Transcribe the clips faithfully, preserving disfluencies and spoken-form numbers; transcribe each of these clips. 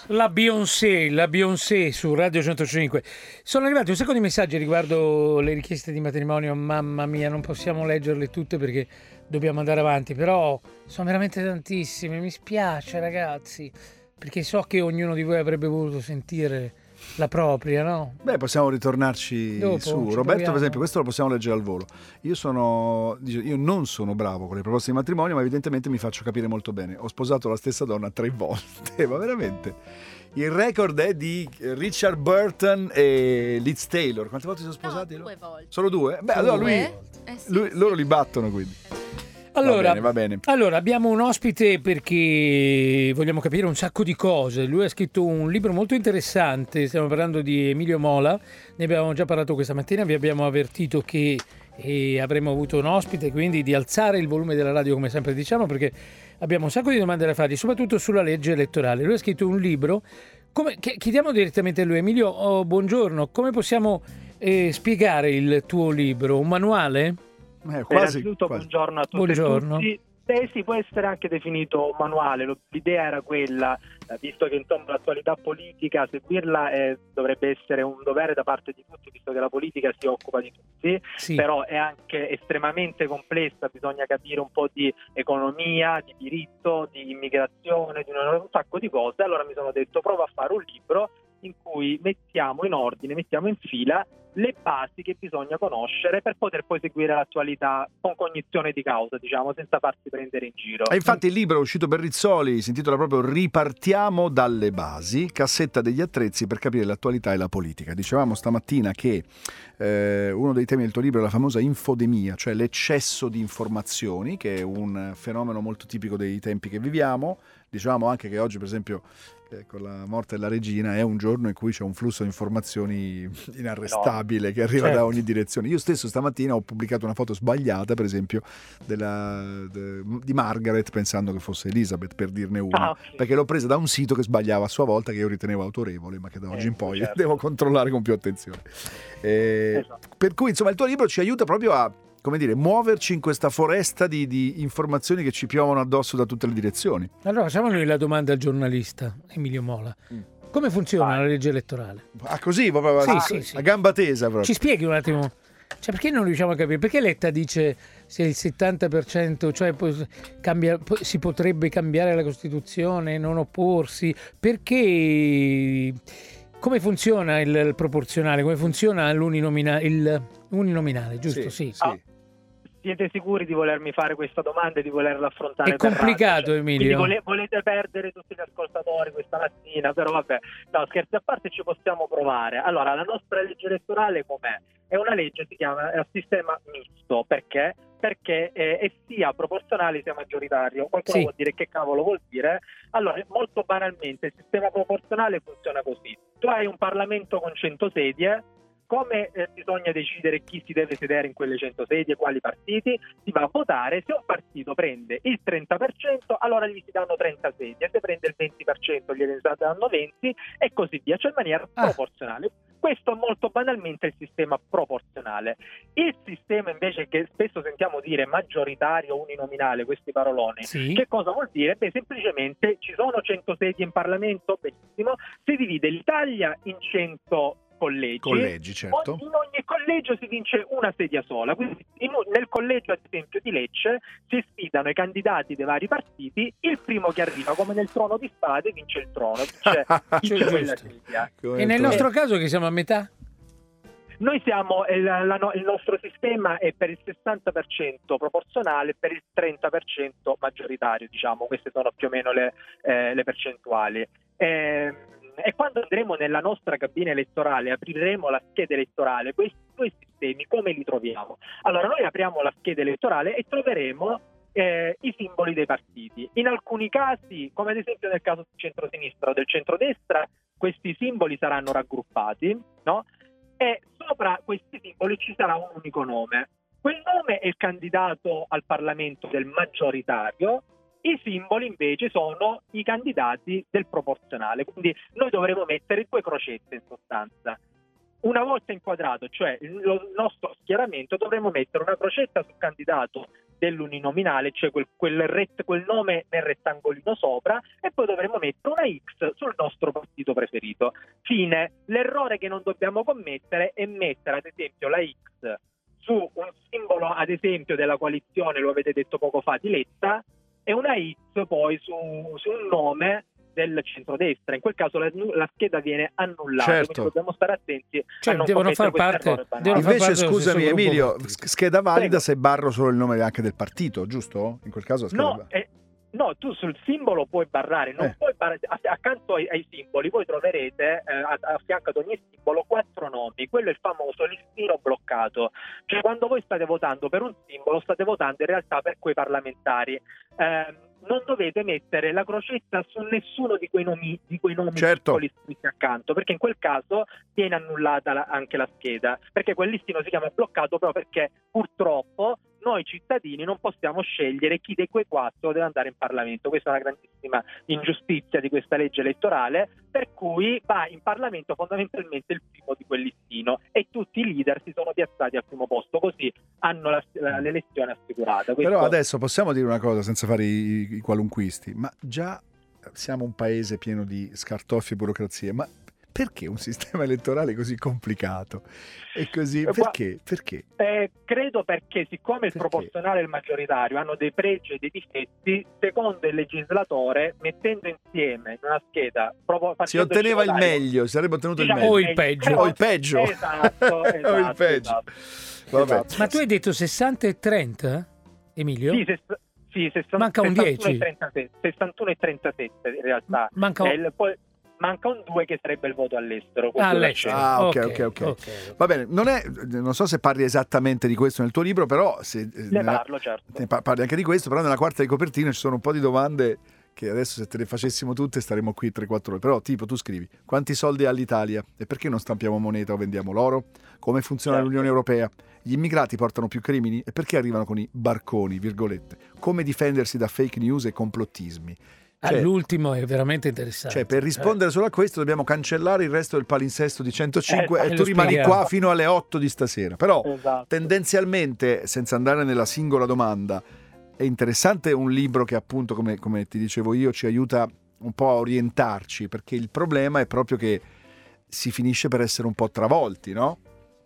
La Beyoncé, la Beyoncé su Radio centocinque. Sono arrivati un sacco di messaggi riguardo le richieste di matrimonio. Mamma mia, non possiamo leggerle tutte perché dobbiamo andare avanti, però sono veramente tantissime. Mi spiace, ragazzi, perché so che ognuno di voi avrebbe voluto sentire la propria, no? Beh, possiamo ritornarci Dopo, su. ci Roberto, proviamo. per esempio, questo lo possiamo leggere al volo. Io sono io non sono bravo con le proposte di matrimonio, ma evidentemente mi faccio capire molto bene. Ho sposato la stessa donna tre volte, ma veramente. Il record è di Richard Burton e Liz Taylor. Quante volte si sono sposati? No, due volte. Solo due? Beh, Solo allora lui, Due? Eh sì, lui- sì. loro li battono, quindi. Allora, va bene, va bene. allora, abbiamo un ospite perché vogliamo capire un sacco di cose. Lui ha scritto un libro molto interessante, stiamo parlando di Emilio Mola, ne abbiamo già parlato questa mattina, vi abbiamo avvertito che eh, avremmo avuto un ospite, quindi di alzare il volume della radio come sempre diciamo, perché abbiamo un sacco di domande da fargli, soprattutto sulla legge elettorale. Lui ha scritto un libro, come, che- chiediamo direttamente a lui. Emilio, oh, buongiorno, come possiamo eh, spiegare il tuo libro? Un manuale? Eh, quasi, Innanzitutto quasi. buongiorno a tutti Buongiorno. e tutti. Eh sì, può essere anche definito un manuale. Lo- L'idea era quella, eh, visto che insomma l'attualità politica, seguirla eh, dovrebbe essere un dovere da parte di tutti, visto che la politica si occupa di tutti, Sì. però è anche estremamente complessa, bisogna capire un po' di economia, di diritto, di immigrazione, di un, un sacco di cose. Allora mi sono detto, provo a fare un libro in cui mettiamo in ordine, mettiamo in fila le basi che bisogna conoscere per poter poi seguire l'attualità con cognizione di causa, diciamo, senza farsi prendere in giro. E infatti il libro è uscito per Rizzoli, si intitola proprio Ripartiamo dalle basi, cassetta degli attrezzi per capire l'attualità e la politica. Dicevamo stamattina che eh, uno dei temi del tuo libro è la famosa infodemia, cioè l'eccesso di informazioni, che è un fenomeno molto tipico dei tempi che viviamo. Dicevamo anche che oggi, per esempio, eh, con la morte della regina, è un giorno in cui c'è un flusso di informazioni inarrestabile che arriva Certo. da ogni direzione. Io stesso stamattina ho pubblicato una foto sbagliata, per esempio, della, de- di Margaret, pensando che fosse Elizabeth, per dirne una, Ah, ok. perché l'ho presa da un sito che sbagliava a sua volta, che io ritenevo autorevole, ma che da oggi Eh, in poi certo. devo controllare con più attenzione. Eh, Esatto. Per cui, insomma, il tuo libro ci aiuta proprio a, come dire, muoverci in questa foresta di, di informazioni che ci piovono addosso da tutte le direzioni. Allora facciamo noi la domanda al giornalista Emilio Mola. Mm. Come funziona Vai. la legge elettorale? Ah, così, proprio Sì, a, sì, sì. a gamba tesa proprio. Ci spieghi un attimo? Cioè, perché non riusciamo a capire? Perché Letta dice se il settanta per cento, cioè poi cambia- poi si potrebbe cambiare la Costituzione, non opporsi? Perché come funziona il, il proporzionale? Come funziona l'uninominale? Il uninominale, giusto? Sì. sì. Ah, siete sicuri di volermi fare questa domanda e di volerla affrontare? È per complicato, radio? Cioè, Emilio. quindi vole- volete perdere tutti gli ascoltatori questa mattina, però vabbè, no, scherzi a parte, ci possiamo provare. Allora, la nostra legge elettorale com'è? È una legge, si chiama è a sistema misto, perché? Perché eh, è sia proporzionale sia maggioritario. Qualcuno Sì. vuol dire che cavolo vuol dire? Allora, molto banalmente, il sistema proporzionale funziona così. Tu hai un Parlamento con cento sedie. Come eh, bisogna decidere chi si deve sedere in quelle cento sedie, quali partiti, si va a votare. Se un partito prende il trenta per cento, allora gli si danno trenta sedie, se prende il venti per cento gliene si danno venti e così via, cioè in maniera Ah. proporzionale. Questo è molto banalmente il sistema proporzionale. Il sistema invece, che spesso sentiamo dire maggioritario uninominale, questi paroloni, Sì. che cosa vuol dire? Beh, semplicemente ci sono cento sedie in Parlamento, benissimo, si divide l'Italia in cento collegi. Collegi, certo. In ogni collegio si vince una sedia sola, quindi in un- nel collegio ad esempio di Lecce si sfidano i candidati dei vari partiti, il primo che arriva come nel Trono di Spade vince il trono, vince, vince Giusto. quella sedia. Come E nel detto- nostro caso che siamo a metà? Noi siamo, il, la no- il nostro sistema è per il sessanta per cento proporzionale, per il trenta per cento maggioritario, diciamo, queste sono più o meno le, eh, le percentuali. E, e quando andremo nella nostra cabina elettorale, apriremo la scheda elettorale, questi due sistemi come li troviamo? Allora noi apriamo la scheda elettorale e troveremo eh, i simboli dei partiti. In alcuni casi, come ad esempio nel caso del centro-sinistra o del centrodestra, questi simboli saranno raggruppati, no? E sopra questi simboli ci sarà un unico nome. Quel nome è il candidato al Parlamento del maggioritario, i simboli invece sono i candidati del proporzionale, quindi noi dovremo mettere due crocette in sostanza. Una volta inquadrato, cioè il nostro schieramento, dovremo mettere una crocetta sul candidato dell'uninominale, cioè quel, quel, ret, quel nome nel rettangolino sopra, e poi dovremo mettere una X sul nostro partito preferito. Fine. L'errore che non dobbiamo commettere è mettere ad esempio la X su un simbolo ad esempio della coalizione, lo avete detto poco fa, di Letta, e una X poi su, su un nome del centrodestra. In quel caso la, la scheda viene annullata, certo. quindi dobbiamo stare attenti, cioè, a non devono far parte devono invece far parte scusami Emilio, scheda valida Prego. Se barro solo il nome anche del partito, giusto? In quel caso la scheda no, eh, no, tu sul simbolo puoi barrare, non eh. puoi barrare, accanto ai, ai simboli voi troverete eh, a, a fianco ad ogni simbolo quattro nomi. Quello è il famoso listino bloccato, cioè quando voi state votando per un simbolo state votando in realtà per quei parlamentari. eh, non dovete mettere la crocetta su nessuno di quei nomi, di quei nomi certo. piccoli scritti accanto, perché in quel caso viene annullata la, anche la scheda, perché quel listino si chiama bloccato proprio perché purtroppo noi cittadini non possiamo scegliere chi dei quei quattro deve andare in Parlamento. Questa è una grandissima ingiustizia di questa legge elettorale, per cui va in Parlamento fondamentalmente il primo di quel listino e tutti i leader si sono piazzati al primo posto, così hanno la, la, l'elezione assicurata. Questo... Però adesso possiamo dire una cosa senza fare i, i qualunquisti, ma già siamo un paese pieno di scartoffie e burocrazie, ma perché un sistema elettorale così complicato? E così, perché? perché? Eh, credo perché siccome il perché? proporzionale e il maggioritario hanno dei pregi e dei difetti, secondo il legislatore, mettendo insieme in una scheda proprio si otteneva il meglio, si sarebbe ottenuto diciamo, il meglio o il peggio o il peggio esatto, esatto, o il peggio esatto. Vabbè. Esatto. Ma tu hai detto sessanta e trenta, Emilio? Sì, se, sì sessanta, manca un dieci, sessantuno e trentasette in realtà. Manca un... il, poi manca un due che sarebbe il voto all'estero. Ah, all'estero. Ah, ok, okay, ok, ok. okay. Va bene, non è, non so se parli esattamente di questo nel tuo libro, però se, ne nella, parlo, certo. Ne parli anche di questo, però nella quarta di copertina ci sono un po' di domande che adesso se te le facessimo tutte staremo qui tre quattro ore. Però tipo tu scrivi: quanti soldi ha l'Italia? E perché non stampiamo moneta o vendiamo l'oro? Come funziona certo. l'Unione Europea? Gli immigrati portano più crimini? E perché arrivano con i barconi, virgolette? Come difendersi da fake news e complottismi? Cioè, l'ultimo è veramente interessante. Cioè, per rispondere eh. solo a questo dobbiamo cancellare il resto del palinsesto di centocinque eh, e tu rimani spieghiamo. qua fino alle otto di stasera. Però esatto. tendenzialmente, senza andare nella singola domanda, è interessante un libro che appunto, come, come ti dicevo io, ci aiuta un po' a orientarci, perché il problema è proprio che si finisce per essere un po' travolti, no?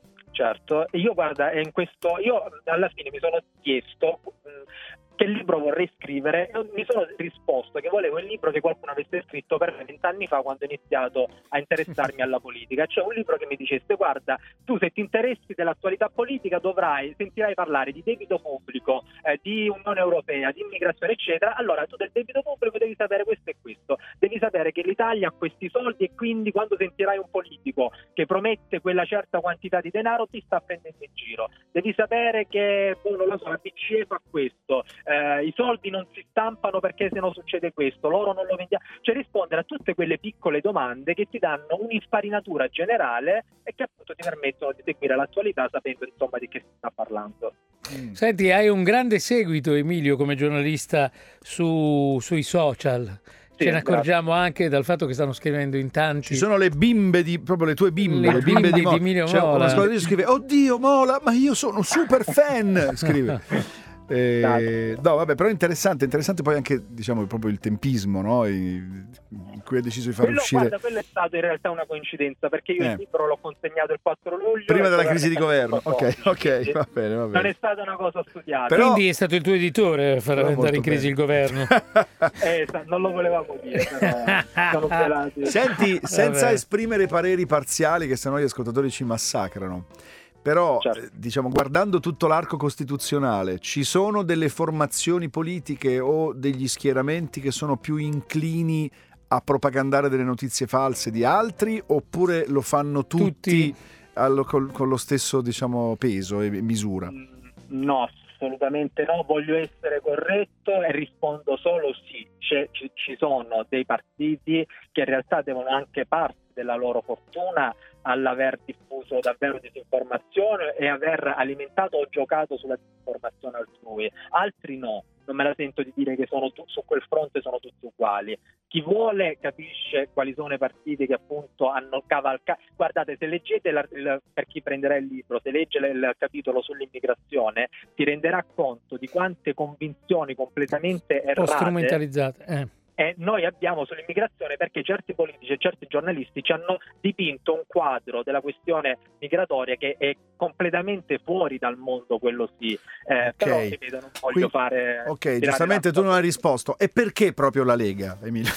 Certo, e io guarda, in questo, io alla fine mi sono chiesto mh, che libro vorrei scrivere e mi sono risposto che volevo il libro che qualcuno avesse scritto per me vent'anni fa, quando ho iniziato a interessarmi alla politica, cioè un libro che mi dicesse: guarda, tu se ti interessi dell'attualità politica dovrai, sentirai parlare di debito pubblico, eh, di Unione Europea, di immigrazione eccetera, allora tu del debito pubblico devi sapere questo e questo, devi sapere che l'Italia ha questi soldi e quindi quando sentirai un politico che promette quella certa quantità di denaro ti sta prendendo in giro, devi sapere che, boh, non lo so, la B C E fa questo, Eh, i soldi non si stampano perché se no succede questo, loro non lo vendiamo, cioè rispondere a tutte quelle piccole domande che ti danno un'infarinatura generale e che appunto ti permettono di seguire l'attualità sapendo insomma di che si sta parlando. Mm. Senti, hai un grande seguito, Emilio, come giornalista su, sui social. Sì, ce ne accorgiamo grazie. Anche dal fatto che stanno scrivendo in tanti. Ci sono le bimbe di proprio le tue bimbe, le, le bimbe, bimbe di, Mola. di Emilio C'è Mola. una ascoltatrice scrive: oddio Mola, ma io sono super fan, scrive. Eh, no, vabbè, però è interessante, interessante poi anche, diciamo, proprio il tempismo, no? in cui hai deciso di far quello, uscire. Guarda, quello è stato in realtà una coincidenza, perché io eh. il libro l'ho consegnato il quattro luglio prima della crisi di governo. Ok, ok, va bene, va bene. Non è stata una cosa studiata. Però... Quindi è stato il tuo editore a far andare in crisi bene. il governo. eh, non lo volevamo dire, però sono pelati. Senti, senza Vabbè. esprimere pareri parziali, che sennò gli ascoltatori ci massacrano. Però, certo. eh, diciamo, guardando tutto l'arco costituzionale, ci sono delle formazioni politiche o degli schieramenti che sono più inclini a propagandare delle notizie false di altri, oppure lo fanno tutti, tutti. Allo, col, con lo stesso, diciamo, peso e misura? No, assolutamente no, voglio essere corretto e rispondo solo sì. C'è, ci, ci sono dei partiti che in realtà devono anche parte della loro fortuna all'aver diffuso davvero disinformazione e aver alimentato o giocato sulla disinformazione altrui, altri no. non me la sento di dire che sono tu, su quel fronte sono tutti uguali. Chi vuole capisce quali sono i partiti che appunto hanno cavalcato. Guardate, se leggete la, il, per chi prenderà il libro, se legge il, il capitolo sull'immigrazione, si renderà conto di quante convinzioni completamente errate strumentalizzate eh. E noi abbiamo sull'immigrazione, perché certi politici e certi giornalisti ci hanno dipinto un quadro della questione migratoria che è completamente fuori dal mondo, quello sì. Eh, okay. Però ripeto, non voglio Quindi, fare... Ok, giustamente tu non hai risposto. E perché proprio la Lega, Emilio?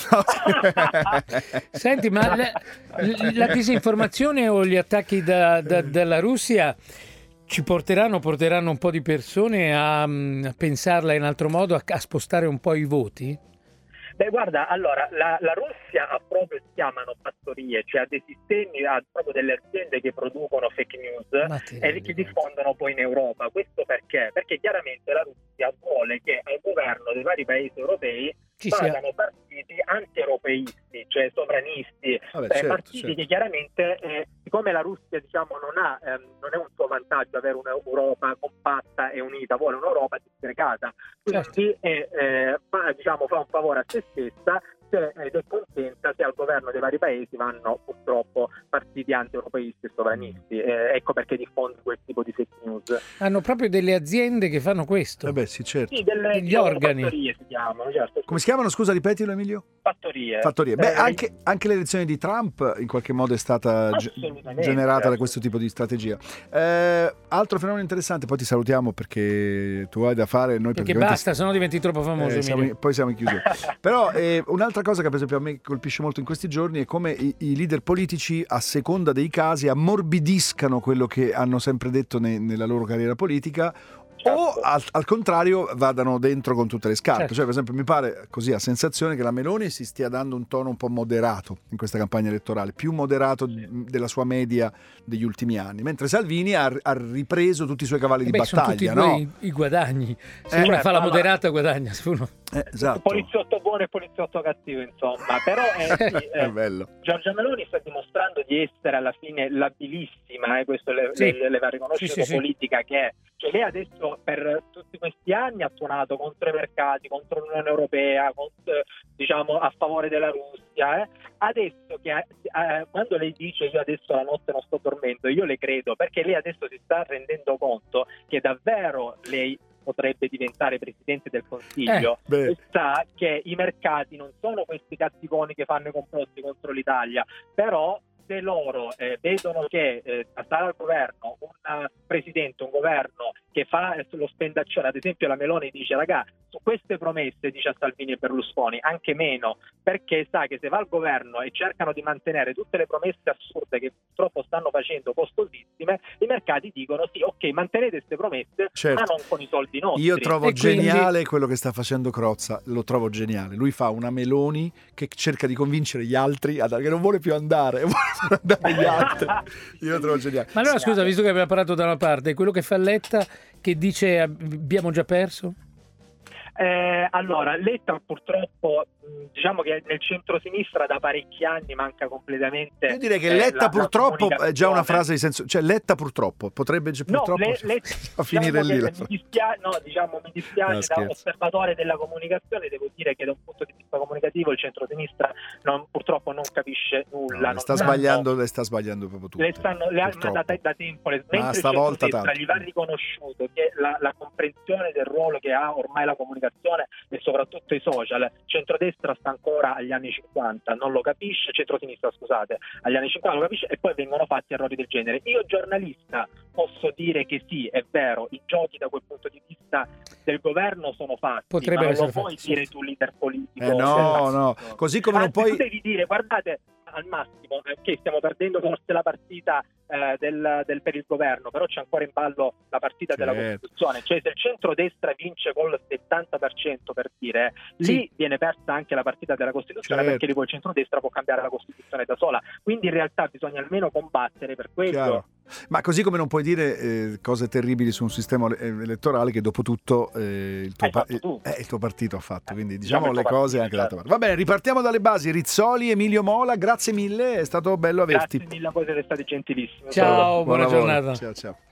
Senti, ma la, la disinformazione o gli attacchi da, da, dalla Russia ci porteranno, porteranno un po' di persone a, a pensarla in altro modo, a, a spostare un po' i voti? Beh, guarda, allora, la, la Russia ha proprio, si chiamano fattorie, cioè ha dei sistemi, ha proprio delle aziende che producono fake news e che diffondono poi in Europa. Questo perché? Perché chiaramente la Russia vuole che al governo dei vari paesi europei Ci vadano sia. partiti anti-europeisti, cioè sovranisti, Vabbè, eh, certo, partiti certo. che chiaramente, eh, siccome la Russia diciamo non ha, ehm, non è un suo vantaggio avere un'Europa compatta e unita, vuole un'Europa disgregata, quindi Certo. eh, eh, fa, diciamo, fa un favore a se stessa se, ed è contenta se al governo dei vari paesi vanno purtroppo partiti anti-europeisti e sovranisti. Eh, ecco perché diffonde quel tipo di fake news. Hanno proprio delle aziende che fanno questo. Eh beh, sì, certo. Sì, delle Degli diciamo, organi. fattorie si chiamano, certo. Come si chiamano? Scusa, ripetilo, Emilio? Fattorie. Fattorie. Beh, Eh, anche, anche l'elezione di Trump in qualche modo è stata ge- Assolutamente, generata da certo. questo tipo di strategia. Eh, altro fenomeno interessante, poi ti salutiamo perché tu hai da fare. Noi Perché praticamente basta, se no diventi troppo famoso. Eh, siamo Emilio. in- poi siamo in chiusura. Però eh, un'altra cosa che per esempio a me colpisce molto in questi giorni è come i, i leader politici, a seconda dei casi, ammorbidiscano quello che hanno sempre detto ne- nella loro carriera politica, o al, al contrario vadano dentro con tutte le scarpe. Certo. Cioè, per esempio, mi pare così a sensazione che la Meloni si stia dando un tono un po' moderato in questa campagna elettorale, più moderato d- della sua media degli ultimi anni, mentre Salvini ha, ha ripreso tutti i suoi cavalli Eh di beh, sono tutti battaglia, e no? due i, i guadagni. Se Eh, uno certo, fa la allora- moderata guadagna, se uno... Eh, esatto. Poliziotto buono e poliziotto cattivo, insomma. Però eh, sì, È eh, bello. Giorgia Meloni sta dimostrando di essere alla fine labilissima, e eh, questo le, Sì. le, le va riconosciuto, Sì, sì, sì. politica che è. Cioè lei adesso per tutti questi anni ha suonato contro i mercati, contro l'Unione Europea, contro, diciamo a favore della Russia. Eh. Adesso che eh, quando lei dice io adesso la notte non sto dormendo, io le credo, perché lei adesso si sta rendendo conto che davvero lei potrebbe diventare Presidente del Consiglio, Eh, beh. e sa che i mercati non sono questi cattivoni che fanno i complotti contro l'Italia, però se loro eh, vedono che eh, sarà al governo un uh, presidente, un governo che fa eh, lo spendaccione, ad esempio la Meloni dice raga, su queste promesse, dice a Salvini e Berlusconi, anche meno, perché sa che se va al governo e cercano di mantenere tutte le promesse assurde che purtroppo stanno facendo, costosissime, i mercati dicono sì, ok, mantenete queste promesse, Certo. ma non con i soldi nostri. Io trovo E quindi- geniale quello che sta facendo Crozza, lo trovo geniale. Lui fa una Meloni che cerca di convincere gli altri ad, che non vuole più andare, vuole far andare gli altri. Io lo trovo geniale. Ma allora scusa, visto che abbiamo parlato da una parte, quello che fa Letta che dice abbiamo già perso? Eh, allora, Letta purtroppo, mh, diciamo che nel centro-sinistra da parecchi anni manca completamente. Io direi che eh, Letta la- la purtroppo è già una comunicazione. frase di senso, cioè Letta purtroppo potrebbe gi- No, purtroppo le, le, a finire diciamo lì. che la mi frase. dispiace, no, diciamo, mi dispiace No, da scherzo. osservatore della comunicazione, devo dire che da un punto di vista comunicativo il centro-sinistra non- purtroppo non capisce No, nulla. le non sta sanno- sbagliando, le sta sbagliando proprio tutto. Le stanno, le hanno purtroppo. da, da tempo, le, Ma mentre stavolta il centrodestra tanto. gli va riconosciuto che la, la comprensione del ruolo che ha ormai la comunicazione e soprattutto i social, centrodestra sta ancora agli anni cinquanta, non lo capisce, centrosinistra scusate, agli anni cinquanta lo capisce, e poi vengono fatti errori del genere. Io giornalista posso dire che sì, è vero, i giochi da quel punto di vista del governo sono fatti, Potrebbe ma non essere lo puoi fatti, dire sì. tu leader politico. Eh no, no, così come non Anzi, puoi tu devi dire, guardate, al massimo, eh, che stiamo perdendo forse la partita eh, del, del- per il governo, però c'è ancora in ballo la partita della Certo. Costituzione, cioè se il centrodestra vince col settanta per cento, per dire, Sì. lì viene persa anche la partita della Costituzione, Certo. perché lì poi il centrodestra può cambiare la Costituzione da sola, quindi in realtà bisogna almeno combattere per quello. Chiaro. Ma così come non puoi dire eh, cose terribili su un sistema ele- elettorale che dopo tutto eh, il, tuo Hai fatto pa- tu. eh, il tuo partito ha fatto, quindi Eh, diciamo diciamo il le tuo cose partito, anche dall'altra certo. parte. Va bene, ripartiamo dalle basi. Rizzoli, Emilio Mola, grazie mille, è stato bello averti. Grazie mille, voi siete stati gentilissimi. Ciao, buona Buon lavoro. giornata. Ciao ciao.